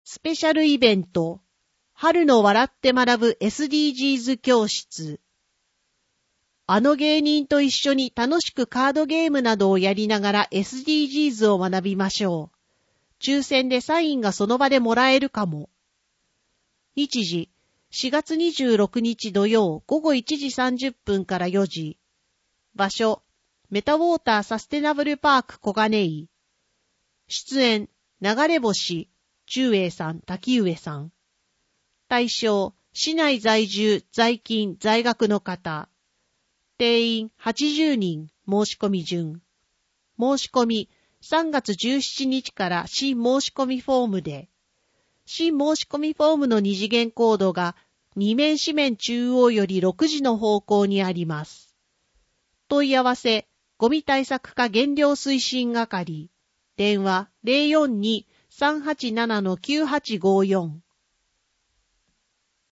スペシャルイベント、春の笑って学ぶ SDGs 教室。あの芸人と一緒に楽しくカードゲームなどをやりながら SDGs を学びましょう。抽選でサインがその場でもらえるかも。日時、4月26日土曜午後1時30分から4時。場所、メタウォーターサステナブルパーク小金井。出演、流れ星、中英さん、滝上さん。対象、市内在住、在勤、在学の方。定員80人、申し込み順。申し込み、3月17日から新申し込みフォームで。新申し込みフォームの二次元コードが2面紙面中央より6時の方向にあります。問い合わせ、ゴミ対策課減量推進係。電話 042-387-9854